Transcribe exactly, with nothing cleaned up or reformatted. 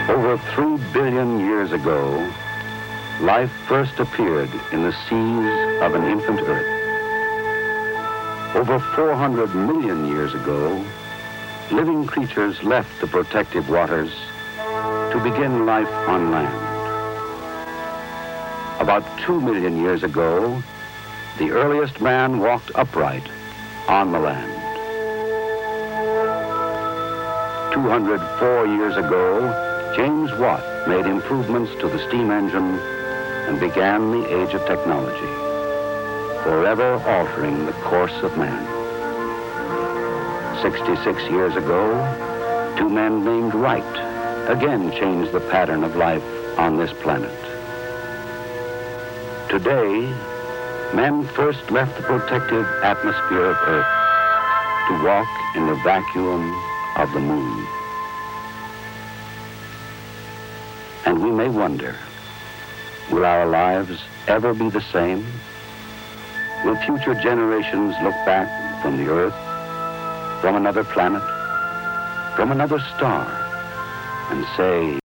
Over three billion years ago, life first appeared in the seas of an infant Earth. Over four hundred million years ago, living creatures left the protective waters to begin life on land. About two million years ago, the earliest man walked upright on the land. two hundred four years ago, James Watt made improvements to the steam engine and began the age of technology, forever altering the course of man. sixty-six years ago, two men named Wright again changed the pattern of life on this planet. Today, men first left the protective atmosphere of Earth to walk in the vacuum of the moon. And we may wonder, will our lives ever be the same? Will future generations look back from the Earth, from another planet, from another star, and say,